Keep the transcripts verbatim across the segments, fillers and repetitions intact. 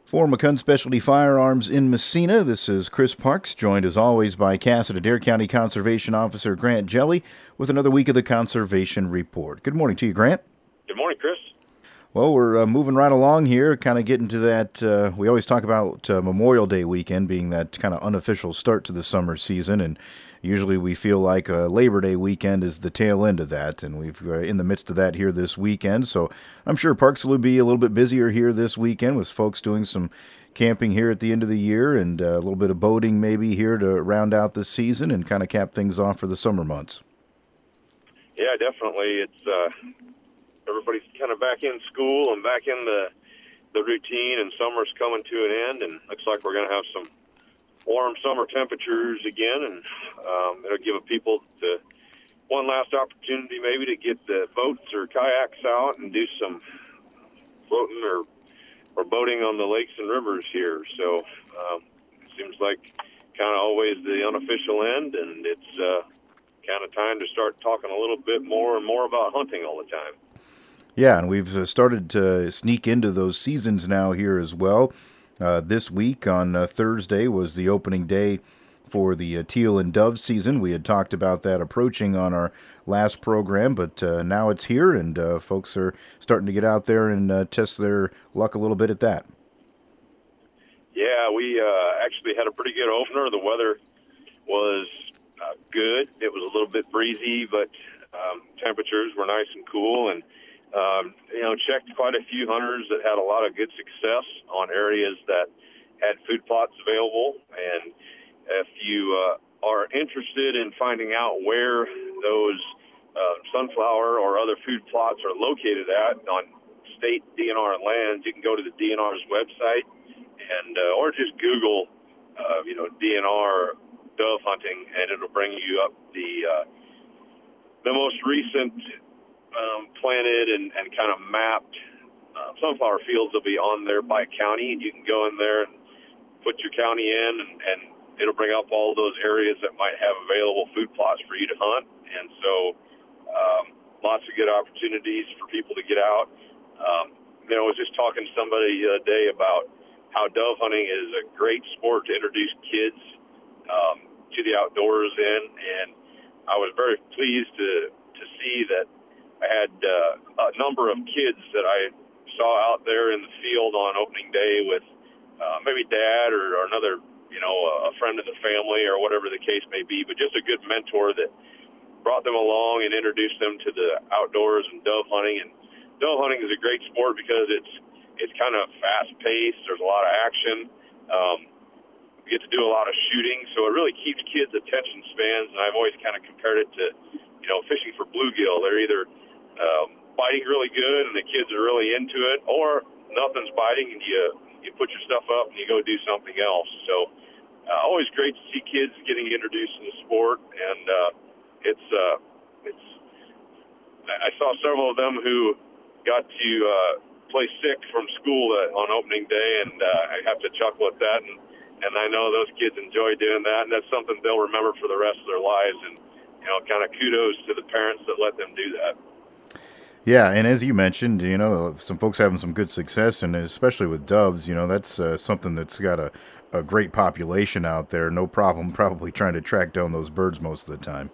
For McCunn Specialty Firearms in Messina, this is Chris Parks, joined as always by Cass Adair County Conservation Officer Grant Jelly with another week of the Conservation Report. Good morning to you, Grant. Good morning, Chris. Well, we're uh, moving right along here, kind of getting to that. Uh, we always talk about uh, Memorial Day weekend being that kind of unofficial start to the summer season, and usually we feel like uh, Labor Day weekend is the tail end of that, and we've uh, in the midst of that here this weekend. So I'm sure parks will be a little bit busier here this weekend with folks doing some camping here at the end of the year and uh, a little bit of boating maybe here to round out the season and kind of cap things off for the summer months. Yeah, definitely. It's uh, everybody's kind of back in school and back in the the routine, and summer's coming to an end, and looks like we're going to have some warm summer temperatures again, and um, it'll give people the one last opportunity maybe to get the boats or kayaks out and do some floating or or boating on the lakes and rivers here. So um, it seems like kind of always the unofficial end, and it's uh, kind of time to start talking a little bit more and more about hunting all the time. Yeah, and we've uh, started to sneak into those seasons now here as well. Uh, this week on uh, Thursday was the opening day for the uh, teal and dove season. We had talked about that approaching on our last program, but uh, now it's here, and uh, folks are starting to get out there and uh, test their luck a little bit at that. Yeah, we uh, actually had a pretty good opener. The weather was uh, good. It was a little bit breezy, but um, temperatures were nice and cool, and Um, you know, checked quite a few hunters that had a lot of good success on areas that had food plots available. And if you uh, are interested in finding out where those uh, sunflower or other food plots are located at on state D N R lands, you can go to the D N R's website and uh, or just Google, uh, you know, D N R dove hunting, and it'll bring you up the uh, the most recent Um, planted and, and kind of mapped uh, sunflower fields will be on there by county, and you can go in there and put your county in, and, and it'll bring up all those areas that might have available food plots for you to hunt. And so um, lots of good opportunities for people to get out. Um, you know, I was just talking to somebody the other day about how dove hunting is a great sport to introduce kids um, to the outdoors in, and I was very pleased to, to see that I had uh, a number of kids that I saw out there in the field on opening day with uh, maybe dad or, or another, you know, a friend of the family or whatever the case may be, but just a good mentor that brought them along and introduced them to the outdoors and dove hunting. And dove hunting is a great sport because it's it's kind of fast-paced. There's a lot of action. Um, we get to do a lot of shooting, so it really keeps kids' attention spans, and I've always kind of compared it to, you know, fishing for bluegill. They're either Um, biting really good and the kids are really into it, or nothing's biting and you you put your stuff up and you go do something else. So uh, always great to see kids getting introduced to the sport, and uh, it's uh, it's I saw several of them who got to uh, play sick from school uh, on opening day, and uh, I have to chuckle at that, and, and I know those kids enjoy doing that, and that's something they'll remember for the rest of their lives, and you know, kind of kudos to the parents that let them do that. Yeah, and as you mentioned, you know, some folks having some good success, and especially with doves, you know, that's uh, something that's got a, a great population out there. No problem probably trying to track down those birds most of the time.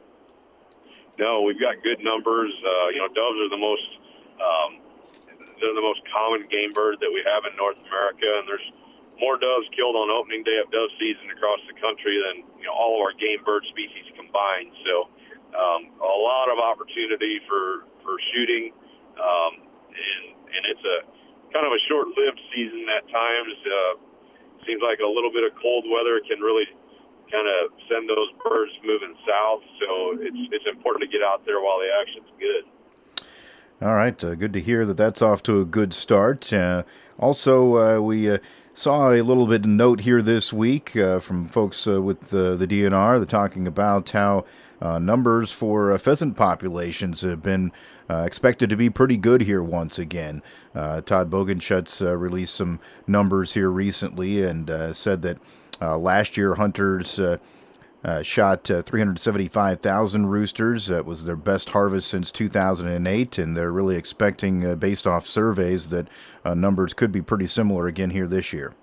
No, we've got good numbers. Uh, you know, doves are the most um, they're the most common game bird that we have in North America, and there's more doves killed on opening day of dove season across the country than, you know, all of our game bird species combined. So um, a lot of opportunity for for shooting, um, and and it's a kind of a short-lived season at times. Uh, seems like a little bit of cold weather can really kind of send those birds moving south. So it's it's important to get out there while the action's good. All right, uh, good to hear that that's off to a good start. Uh, also, uh, we uh, saw a little bit of note here this week uh, from folks uh, with the, the D N R. They're talking about how uh, numbers for uh, pheasant populations have been uh, expected to be pretty good here once again. Uh, Todd Bogenschutz uh, released some numbers here recently and uh, said that uh, last year hunters uh, Uh, shot uh, three hundred seventy-five thousand roosters. That was their best harvest since two thousand eight, and they're really expecting, uh, based off surveys, that uh, numbers could be pretty similar again here this year.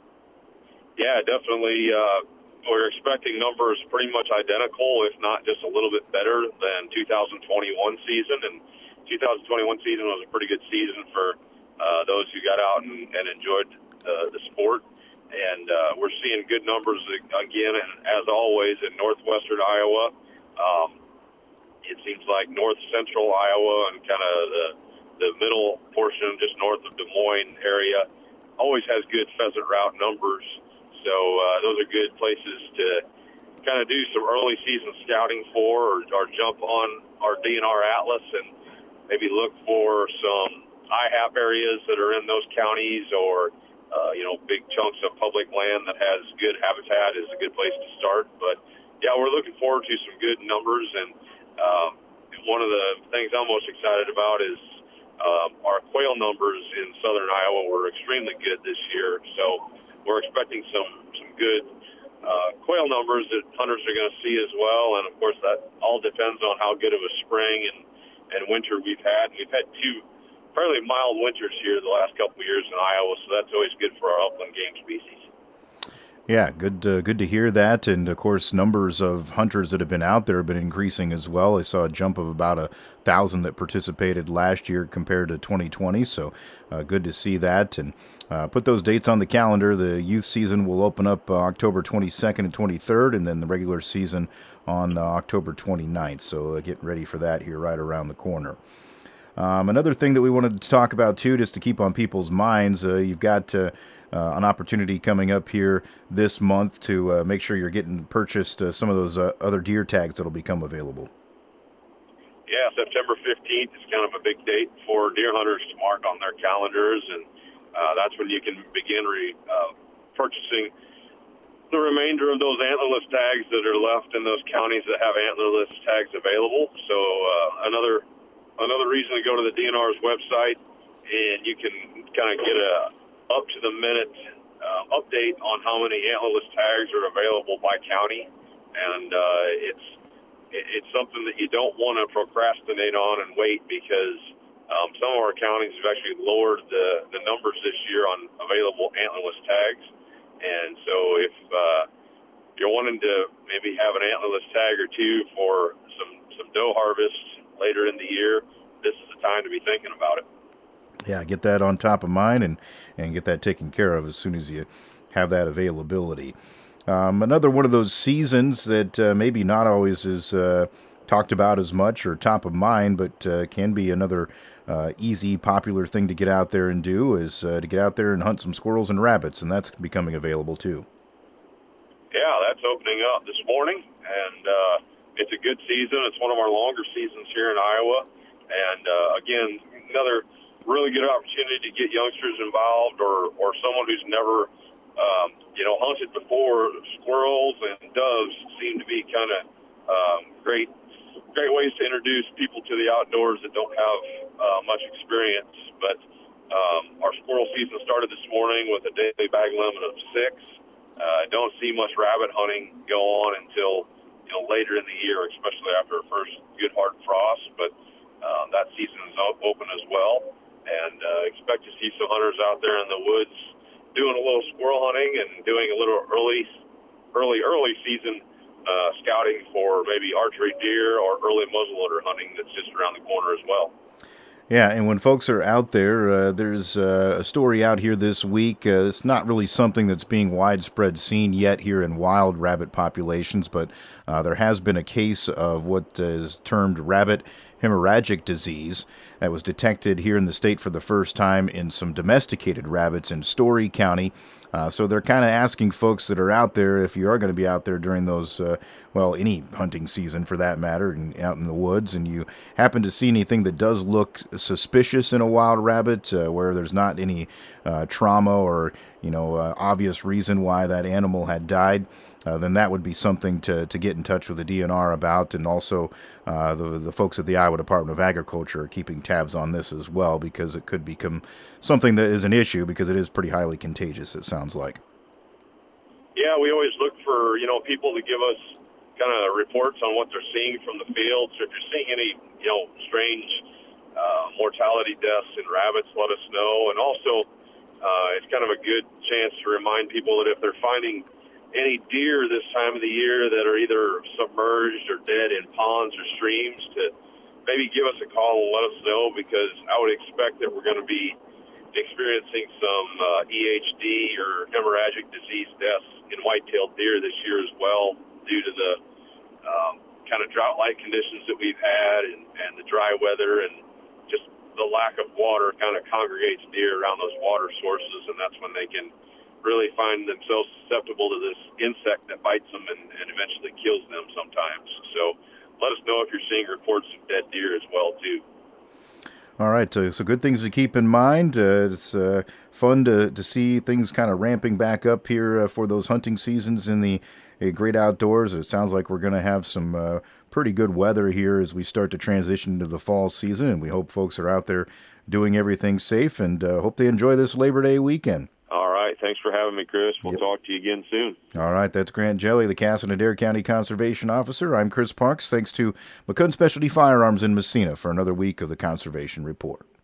Yeah, definitely. Uh, we're expecting numbers pretty much identical, if not just a little bit better than two thousand twenty-one season. And two thousand twenty-one season was a pretty good season for uh, those who got out and, and enjoyed uh, the sport. And uh, we're seeing good numbers again, and as always, in northwestern Iowa. Um, it seems like north central Iowa and kind of the, the middle portion, just north of Des Moines area, always has good pheasant route numbers. So uh, those are good places to kind of do some early season scouting for, or, or jump on our D N R Atlas and maybe look for some I HAP areas that are in those counties, or Uh, you know, big chunks of public land that has good habitat is a good place to start. But, yeah, we're looking forward to some good numbers. And um, one of the things I'm most excited about is um, our quail numbers in southern Iowa were extremely good this year. So we're expecting some, some good uh, quail numbers that hunters are going to see as well. And, of course, that all depends on how good of a spring and, and winter we've had. We've had two fairly mild winters here the last couple of years in Iowa, so that's always good for our upland game species. Yeah, good uh, good to hear that. And, of course, numbers of hunters that have been out there have been increasing as well. I saw a jump of about a thousand that participated last year compared to twenty twenty, so uh, good to see that. And uh, put those dates on the calendar. The youth season will open up uh, October twenty-second and twenty-third, and then the regular season on uh, October twenty-ninth. So uh, getting ready for that here right around the corner. Um, another thing that we wanted to talk about, too, just to keep on people's minds, uh, you've got uh, uh, an opportunity coming up here this month to uh, make sure you're getting purchased uh, some of those uh, other deer tags that will become available. Yeah, September fifteenth is kind of a big date for deer hunters to mark on their calendars, and uh, that's when you can begin re, uh, purchasing the remainder of those antlerless tags that are left in those counties that have antlerless tags available. So uh, another Another reason to go to the D N R's website, and you can kind of get a up-to-the-minute uh, update on how many antlerless tags are available by county. And uh, it's it's something that you don't want to procrastinate on and wait, because um, some of our counties have actually lowered the, the numbers this year on available antlerless tags. And so if uh, you're wanting to maybe have an antlerless tag or two for some, some doe harvest later in the year, this is the time to be thinking about it. Yeah, get that on top of mind and, and get that taken care of as soon as you have that availability. Um, another one of those seasons that uh, maybe not always is uh, talked about as much or top of mind, but uh, can be another uh, easy, popular thing to get out there and do is uh, to get out there and hunt some squirrels and rabbits, and that's becoming available too. Yeah, that's opening up this morning, and uh, it's a good season. It's one of our longer seasons here in Iowa. And, uh, again, another really good opportunity to get youngsters involved, or, or someone who's never, um, you know, hunted before. Squirrels and doves seem to be kind of um, great great ways to introduce people to the outdoors that don't have uh, much experience. But um, our squirrel season started this morning with a daily bag limit of six. I uh, don't see much rabbit hunting go on until you know, later in the year, especially after a first good hard frost. But um, that season is open as well, and uh, expect to see some hunters out there in the woods doing a little squirrel hunting and doing a little early, early, early season uh, scouting for maybe archery deer or early muzzleloader hunting that's just around the corner as well. Yeah, and when folks are out there, uh, there's uh, a story out here this week. Uh, it's not really something that's being widespread seen yet here in wild rabbit populations, but uh, there has been a case of what is termed rabbit hemorrhagic disease that was detected here in the state for the first time in some domesticated rabbits in Story County. Uh, so they're kind of asking folks that are out there, if you are going to be out there during those, uh, well, any hunting season for that matter, and out in the woods, and you happen to see anything that does look suspicious in a wild rabbit, uh, where there's not any uh, trauma or, you know, uh, obvious reason why that animal had died, Uh, then that would be something to, to get in touch with the D N R about. And also uh, the the folks at the Iowa Department of Agriculture are keeping tabs on this as well, because it could become something that is an issue, because it is pretty highly contagious, it sounds like. Yeah, we always look for, you know, people to give us kind of reports on what they're seeing from the field. So if you're seeing any, you know, strange uh, mortality deaths in rabbits, let us know. And also, uh, it's kind of a good chance to remind people that if they're finding any deer this time of the year that are either submerged or dead in ponds or streams, to maybe give us a call and let us know, because I would expect that we're going to be experiencing some uh, E H D or hemorrhagic disease deaths in white-tailed deer this year as well, due to the um, kind of drought-like conditions that we've had, and, and the dry weather, and just the lack of water kind of congregates deer around those water sources, and that's when they can really find themselves susceptible to this insect that bites them and, and eventually kills them sometimes. So let us know if you're seeing reports of dead deer as well, too. All right, uh, so good things to keep in mind. Uh, it's uh, fun to, to see things kind of ramping back up here uh, for those hunting seasons in the uh, great outdoors. It sounds like we're going to have some uh, pretty good weather here as we start to transition to the fall season, and we hope folks are out there doing everything safe, and uh, hope they enjoy this Labor Day weekend. All right. Thanks for having me, Chris. We'll Yep. talk to you again soon. All right. That's Grant Jelly, the Cass and Adair County Conservation Officer. I'm Chris Parks. Thanks to McCunn Specialty Firearms in Messina for another week of the Conservation Report.